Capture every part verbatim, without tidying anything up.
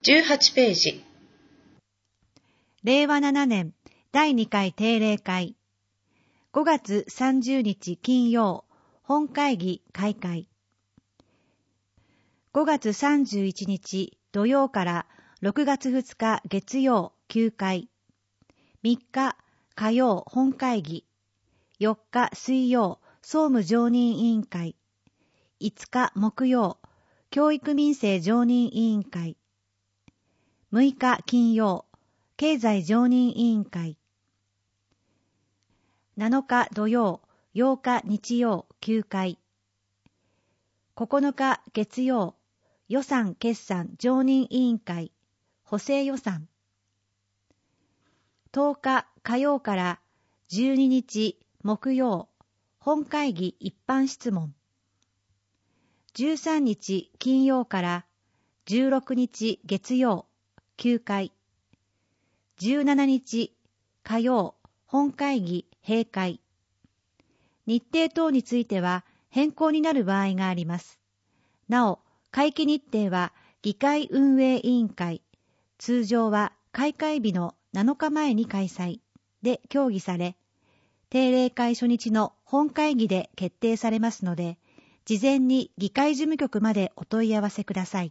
じゅうはちページ。 れいわななねんだいにかい定例会。ごがつさんじゅうにち金曜、本会議開会。ごがつさんじゅういちにち土曜からろくがつふつか月曜休会。みっか火曜本会議。よっか水曜総務常任委員会。いつか木曜教育民生常任委員会。むいか金曜経済常任委員会。なのか土曜、ようか日曜休会。ここのか月曜予算決算常任委員会補正予算。とおか火曜からじゅうににち木曜本会議一般質問。じゅうさんにち金曜からじゅうろくにち月曜休会。じゅうしちにち火曜本会議閉会。日程等については変更になる場合があります。なお、会期日程は議会運営委員会、通常は開会日のなのかまえに開催で協議され、定例会初日の本会議で決定されますので、事前に議会事務局までお問い合わせください。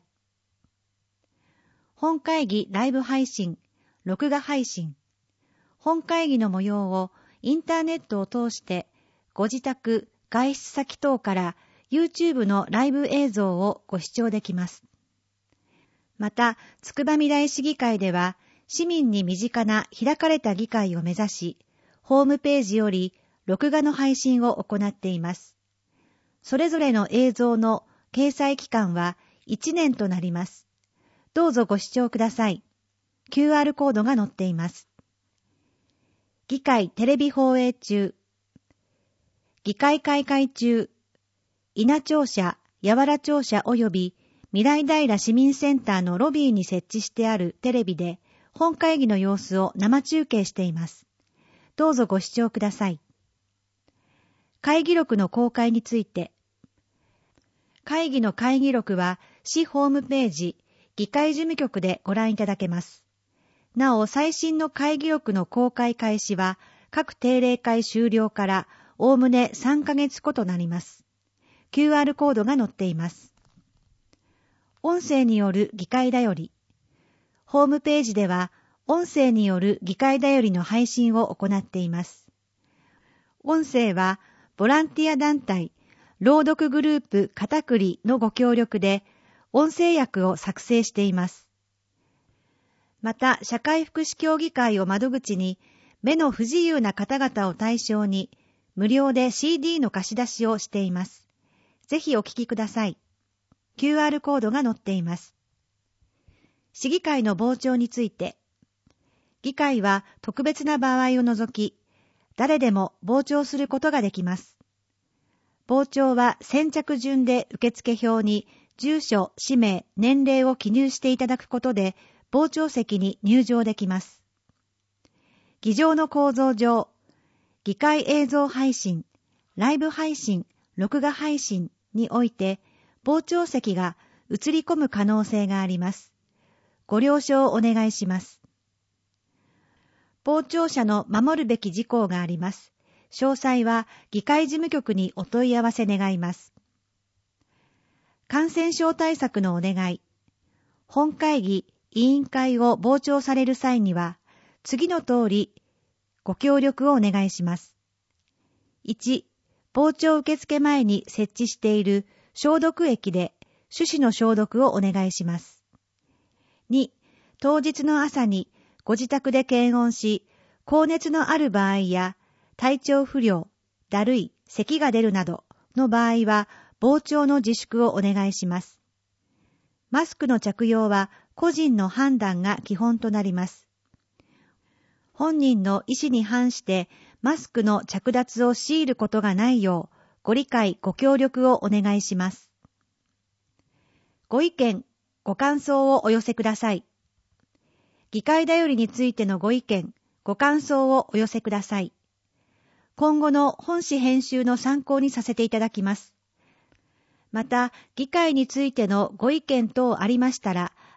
本会議ライブ配信、録画配信。本会議の模様をインターネットを通してご自宅、外出先等から YouTube のライブ映像をご視聴できます。また、つくばみらい市議会では市民に身近な開かれた議会を目指し、ホームページより録画の配信を行っています。それぞれの映像の掲載期間はいちねんとなります。どうぞご視聴ください。キューアール コードが載っています。議会テレビ放映中。議会開会中。稲庁舎、八原庁舎及び未来平市民センターのロビーに設置してあるテレビで本会議の様子を生中継しています。どうぞご視聴ください。会議録の公開について。会議の会議録は市ホームページ、議会事務局でご覧いただけます。なお、最新の会議録の公開開始は各定例会終了からおおむねさんかげつごとなります。キューアール コードが載っています。音声による議会だより。ホームページでは音声による議会だよりの配信を行っています。音声はボランティア団体朗読グループ片栗のご協力で音声訳を作成しています。また、社会福祉協議会を窓口に目の不自由な方々を対象に無料で シーディー の貸し出しをしています。ぜひお聞きください。キューアール コードが載っています。市議会の傍聴について。議会は特別な場合を除き、誰でも傍聴することができます。傍聴は先着順で受付票に住所、氏名、年齢を記入していただくことで、傍聴席に入場できます。議場の構造上、議会映像配信、ライブ配信、録画配信において、傍聴席が映り込む可能性があります。ご了承お願いします。傍聴者の守るべき事項があります。詳細は議会事務局にお問い合わせ願います。感染症対策のお願い。本会議、委員会を傍聴される際には、次の通りご協力をお願いします。いち、傍聴受付前に設置している消毒液で手指の消毒をお願いします。に、当日の朝にご自宅で検温し、高熱のある場合や体調不良、だるい、咳が出るなどの場合は傍聴の自粛をお願いします。マスクの着用は個人の判断が基本となります。本人の意思に反してマスクの着脱を強いることがないようご理解ご協力をお願いします。ご意見、ご感想をお寄せください。議会だよりについてのご意見、ご感想をお寄せください。今後の本誌編集の参考にさせていただきます。また、議会についてのご意見等ありましたら、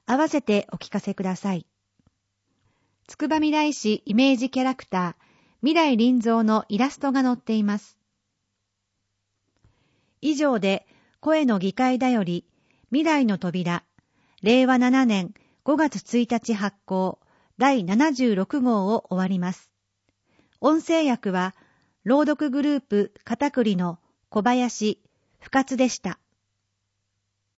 合わせてお聞かせください。つくば未来市イメージキャラクター、未来臨蔵のイラストが載っています。以上で、声の議会だより、未来の扉、れいわななねんごがつついたち発行、だいななじゅうろくごうを終わります。音声訳は、朗読グループ片栗の小林深津でした。